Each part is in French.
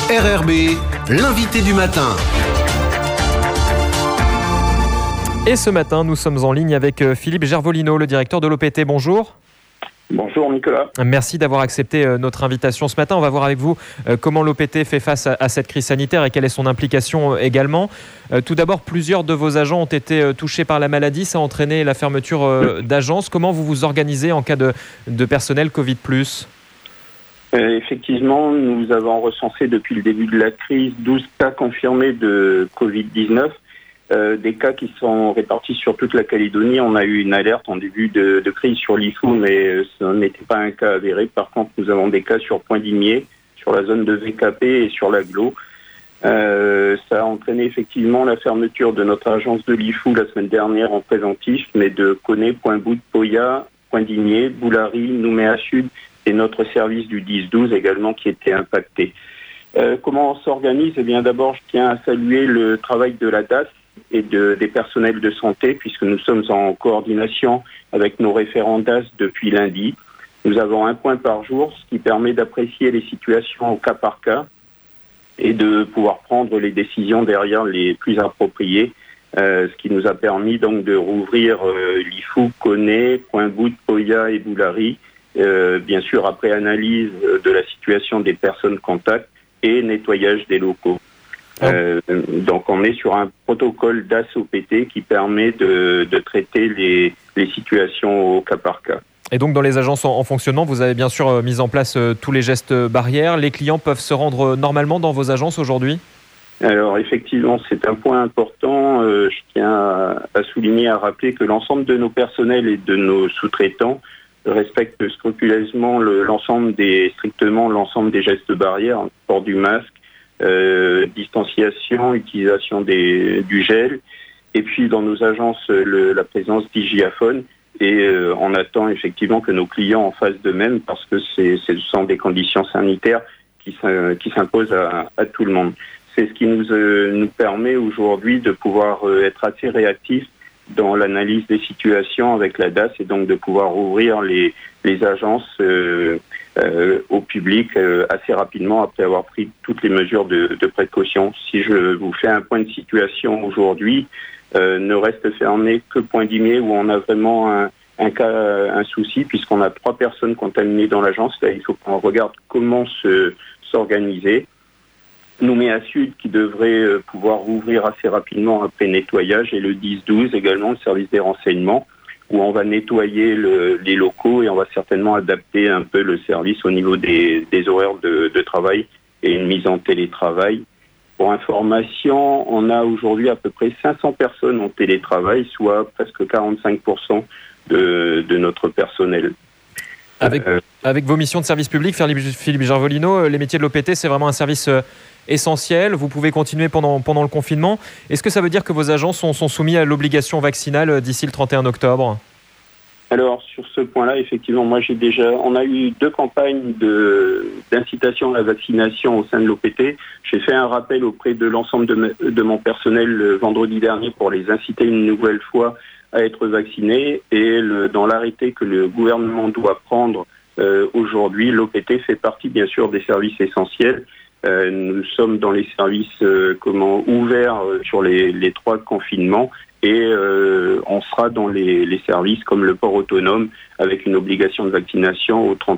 RRB, l'invité du matin. Et ce matin, nous sommes en ligne avec Philippe Gervolino, le directeur de l'OPT. Bonjour. Bonjour Nicolas. Merci d'avoir accepté notre invitation ce matin. On va voir avec vous comment l'OPT fait face à cette crise sanitaire et quelle est son implication également. Tout d'abord, plusieurs de vos agents ont été touchés par la maladie. Ça a entraîné la fermeture d'agences. Comment vous vous organisez en cas de personnel Covid+? Effectivement, nous avons recensé depuis le début de la crise 12 cas confirmés de Covid-19. Des cas qui sont répartis sur toute la Calédonie. On a eu une alerte en début de crise sur l'IFU, mais ce n'était pas un cas avéré. Par contre, nous avons des cas sur Pointe-d'Imier, sur la zone de VKP et sur l'Aglo. Ça a entraîné effectivement la fermeture de notre agence de l'IFU la semaine dernière en préventif, mais de Koné, Pointe-Bout, Poya, Pointe-d'Imier, Boulari, Nouméa Sud et notre service du 10-12 également qui était impacté. Comment on s'organise ? Eh bien, d'abord, je tiens à saluer le travail de la DAS et des personnels de santé, puisque nous sommes en coordination avec nos référents DAS depuis lundi. Nous avons un point par jour, ce qui permet d'apprécier les situations au cas par cas et de pouvoir prendre les décisions derrière les plus appropriées, ce qui nous a permis donc de rouvrir l'IFU, Koné, Pointe-Bout, Poya et Boulari, bien sûr après analyse de la situation des personnes contacts et nettoyage des locaux. Donc on est sur un protocole DAS-OPT qui permet de traiter les situations au cas par cas. Et donc dans les agences en fonctionnement, vous avez bien sûr mis en place tous les gestes barrières. Les clients peuvent se rendre normalement dans vos agences aujourd'hui ? Alors effectivement, c'est un point important. Je tiens à souligner, à rappeler que l'ensemble de nos personnels et de nos sous-traitants respectent scrupuleusement strictement l'ensemble des gestes barrières, port du masque, distanciation, utilisation du gel, et puis dans nos agences la présence d'hygiaphones, et on attend effectivement que nos clients en fassent de même parce que ce sont des conditions sanitaires qui s'imposent à tout le monde. C'est ce qui nous permet aujourd'hui de pouvoir être assez réactifs dans l'analyse des situations avec la DAS et donc de pouvoir ouvrir les agences au public assez rapidement après avoir pris toutes les mesures de précaution. Si je vous fais un point de situation aujourd'hui, ne reste fermé que Pointe-d'Imier où on a vraiment un souci puisqu'on a 3 personnes contaminées dans l'agence. Là, il faut qu'on regarde comment s'organiser. Nouméa Sud qui devrait pouvoir rouvrir assez rapidement après nettoyage et le 10-12 également, le service des renseignements où on va nettoyer les locaux et on va certainement adapter un peu le service au niveau des horaires de travail et une mise en télétravail. Pour information, on a aujourd'hui à peu près 500 personnes en télétravail, soit presque 45% de notre personnel. Avec vos missions de service public, Philippe Gervolino, les métiers de l'OPT, c'est vraiment un service essentiel. Vous pouvez continuer pendant le confinement. Est-ce que ça veut dire que vos agents sont soumis à l'obligation vaccinale d'ici le 31 octobre ? Alors, sur ce point-là, effectivement, on a eu 2 campagnes d'incitation à la vaccination au sein de l'OPT. J'ai fait un rappel auprès de l'ensemble de mon personnel le vendredi dernier pour les inciter une nouvelle fois à être vaccinés. Et dans l'arrêté que le gouvernement doit prendre aujourd'hui, l'OPT fait partie, bien sûr, des services essentiels. Nous sommes dans les services ouverts sur les 3 confinements et on sera dans les services comme le port autonome avec une obligation de vaccination au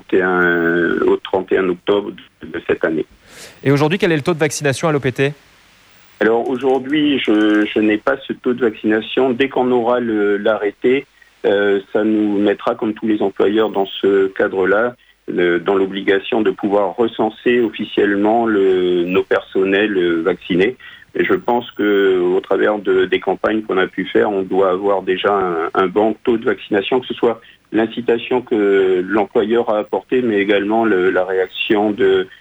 31 octobre de cette année. Et aujourd'hui, quel est le taux de vaccination à l'OPT ? Alors aujourd'hui, je n'ai pas ce taux de vaccination. Dès qu'on aura l'arrêté, ça nous mettra, comme tous les employeurs dans ce cadre-là, dans l'obligation de pouvoir recenser officiellement nos personnels vaccinés. Et je pense qu'au travers des campagnes qu'on a pu faire, on doit avoir déjà un bon taux de vaccination, que ce soit l'incitation que l'employeur a apportée, mais également la réaction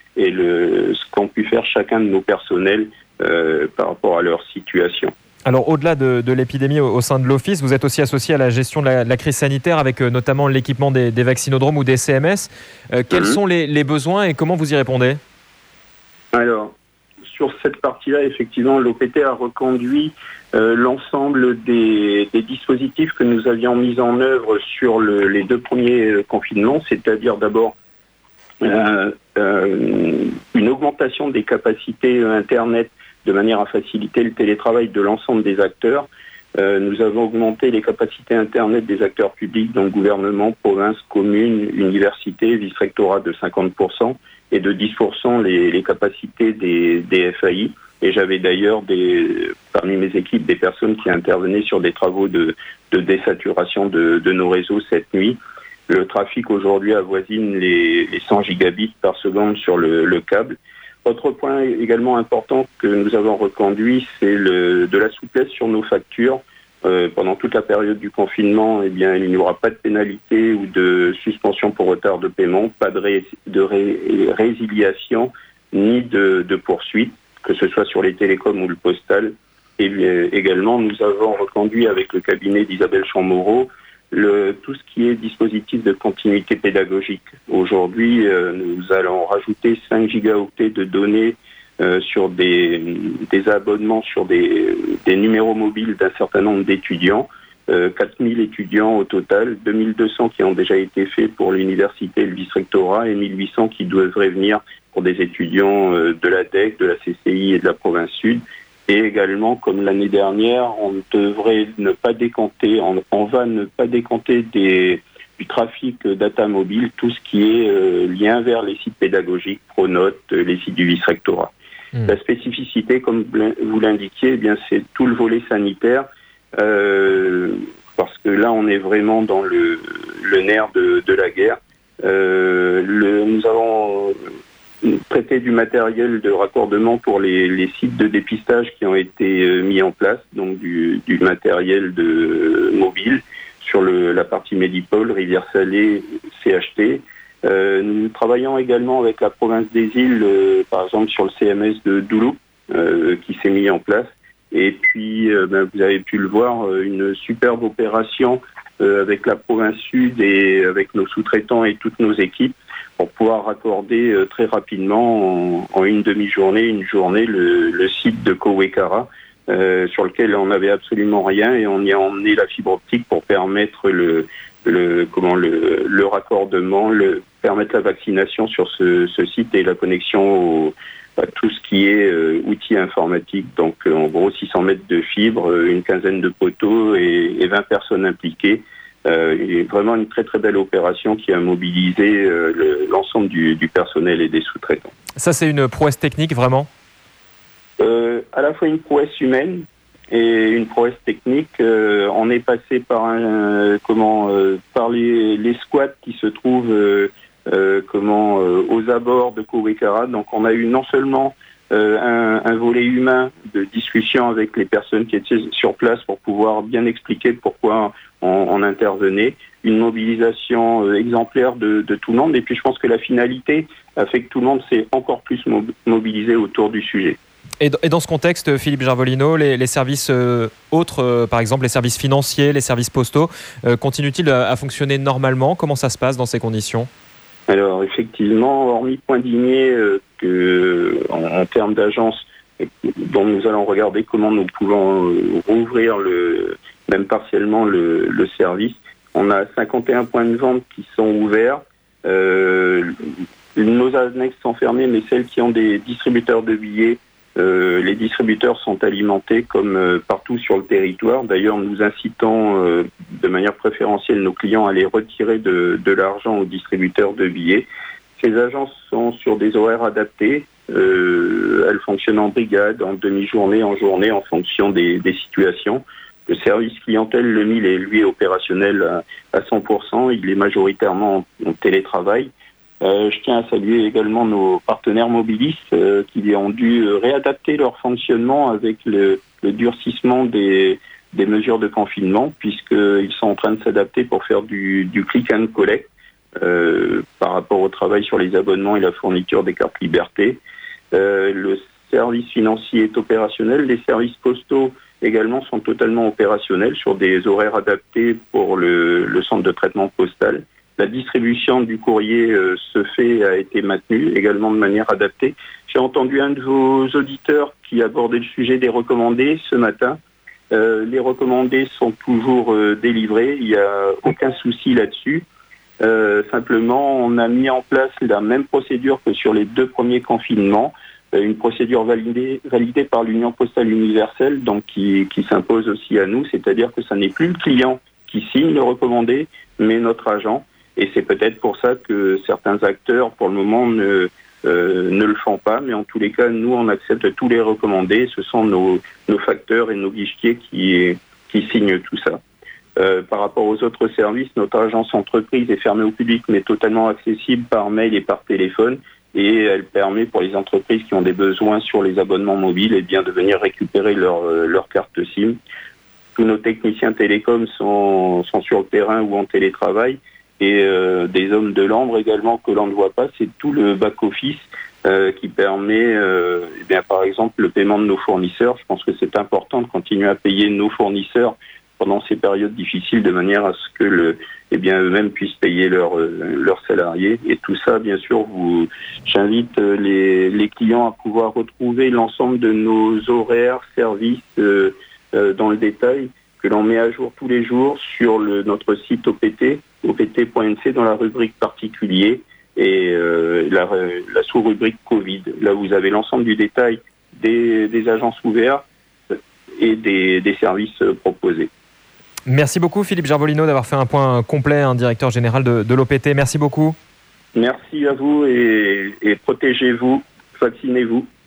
ce qu'ont pu faire chacun de nos personnels par rapport à leur situation. Alors, au-delà de l'épidémie au sein de l'Office, vous êtes aussi associé à la gestion de la crise sanitaire avec notamment l'équipement des vaccinodromes ou des CMS. Quels sont les besoins et comment vous y répondez ? Alors, sur cette partie-là, effectivement, l'OPT a reconduit l'ensemble des dispositifs que nous avions mis en œuvre sur les 2 premiers confinements, c'est-à-dire d'abord une augmentation augmentation des capacités Internet de manière à faciliter le télétravail de l'ensemble des acteurs. Nous avons augmenté les capacités Internet des acteurs publics, donc gouvernement, province, communes, universités, vice-rectorat de 50% et de 10% les capacités des FAI. Et j'avais d'ailleurs parmi mes équipes des personnes qui intervenaient sur des travaux de désaturation de nos réseaux cette nuit. Le trafic aujourd'hui avoisine les 100 gigabits par seconde sur le câble. Autre point également important que nous avons reconduit, c'est de la souplesse sur nos factures. Pendant toute la période du confinement, il n'y aura pas de pénalité ou de suspension pour retard de paiement, pas de résiliation ni de poursuite, que ce soit sur les télécoms ou le postal. Et également, nous avons reconduit avec le cabinet d'Isabelle Champ-Moreau tout ce qui est dispositif de continuité pédagogique. Aujourd'hui, nous allons rajouter 5 gigaoctets de données sur des abonnements sur des numéros mobiles d'un certain nombre d'étudiants, 4000 étudiants au total, 2200 qui ont déjà été faits pour l'université et le vice-rectorat et 1800 qui devraient venir pour des étudiants de la DEC, de la CCI et de la province sud. Et également, comme l'année dernière, on va ne pas décompter du trafic data mobile, tout ce qui est lien vers les sites pédagogiques, Pronote, les sites du vice-rectorat. La spécificité, comme vous l'indiquiez, c'est tout le volet sanitaire, parce que là, on est vraiment dans le nerf de la guerre. Nous avons traité du matériel de raccordement pour les sites de dépistage qui ont été mis en place, donc du matériel mobile sur la partie Medipol, Rivière-Salée, CHT. Nous travaillons également avec la province des îles, par exemple sur le CMS de Doulou, qui s'est mis en place. Et puis, vous avez pu le voir, une superbe opération avec la province sud et avec nos sous-traitants et toutes nos équipes pour pouvoir raccorder très rapidement en une demi-journée, une journée, le site de Kowekara, sur lequel on n'avait absolument rien et on y a emmené la fibre optique pour permettre le raccordement, permettre la vaccination sur ce site et la connexion à tout ce qui est outils informatiques. Donc en gros 600 mètres de fibre, une quinzaine de poteaux et 20 personnes impliquées. Vraiment une très très belle opération qui a mobilisé l'ensemble du personnel et des sous-traitants. Ça c'est une prouesse technique vraiment ? À la fois une prouesse humaine et une prouesse technique. On est passé par les squats qui se trouvent aux abords de Kowekara. Donc on a eu non seulement un volet humain de discussion avec les personnes qui étaient sur place pour pouvoir bien expliquer pourquoi on intervenait, une mobilisation exemplaire de tout le monde. Et puis je pense que la finalité a fait que tout le monde s'est encore plus mobilisé autour du sujet. Et dans ce contexte, Philippe Gervolino, les services autres, par exemple les services financiers, les services postaux, continuent-ils à fonctionner normalement ? Comment ça se passe dans ces conditions ? Alors effectivement, hormis Poindigné, en termes d'agence, dont nous allons regarder comment nous pouvons rouvrir même partiellement le service, on a 51 points de vente qui sont ouverts. Nos annexes sont fermées, mais celles qui ont des distributeurs de billets, les distributeurs sont alimentés comme partout sur le territoire. D'ailleurs, nous incitons de manière préférentielle nos clients à aller retirer de l'argent aux distributeurs de billets. Ces agences sont sur des horaires adaptés. Elles fonctionnent en brigade, en demi-journée, en journée, en fonction des situations. Le service clientèle, le MIL, est lui opérationnel à 100%. Il est majoritairement en télétravail. Je tiens à saluer également nos partenaires mobilistes qui ont dû réadapter leur fonctionnement avec le durcissement des mesures de confinement, puisqu'ils sont en train de s'adapter pour faire du click and collect par rapport au travail sur les abonnements et la fourniture des cartes liberté. Le service financier est opérationnel. Les services postaux également sont totalement opérationnels sur des horaires adaptés pour le centre de traitement postal. La distribution du courrier a été maintenue également de manière adaptée. J'ai entendu un de vos auditeurs qui abordait le sujet des recommandés ce matin. Les recommandés sont toujours délivrés, il n'y a aucun souci là-dessus. Simplement, on a mis en place la même procédure que sur les 2 premiers confinements. une procédure validée par l'Union postale universelle, donc qui s'impose aussi à nous, c'est-à-dire que ça n'est plus le client qui signe le recommandé, mais notre agent. Et c'est peut-être pour ça que certains acteurs, pour le moment, ne le font pas. Mais en tous les cas, nous, on accepte tous les recommandés. Ce sont nos facteurs et nos guichetiers qui signent tout ça. Par rapport aux autres services, notre agence entreprise est fermée au public, mais totalement accessible par mail et par téléphone. Et elle permet pour les entreprises qui ont des besoins sur les abonnements mobiles de venir récupérer leur carte SIM. Tous nos techniciens télécoms sont sur le terrain ou en télétravail. Et des hommes de l'ombre également que l'on ne voit pas, c'est tout le back-office qui permet, par exemple, le paiement de nos fournisseurs. Je pense que c'est important de continuer à payer nos fournisseurs pendant ces périodes difficiles de manière à ce que eux-mêmes puissent payer leurs salariés. Et tout ça, bien sûr, j'invite les clients à pouvoir retrouver l'ensemble de nos horaires, services dans le détail, que l'on met à jour tous les jours sur notre site opt.nc dans la rubrique particulier et la sous-rubrique Covid. Là, vous avez l'ensemble du détail des agences ouvertes et des services proposés. Merci beaucoup Philippe Gerbolino d'avoir fait un point complet, directeur général de l'OPT. Merci beaucoup. Merci à vous et protégez-vous, vaccinez-vous.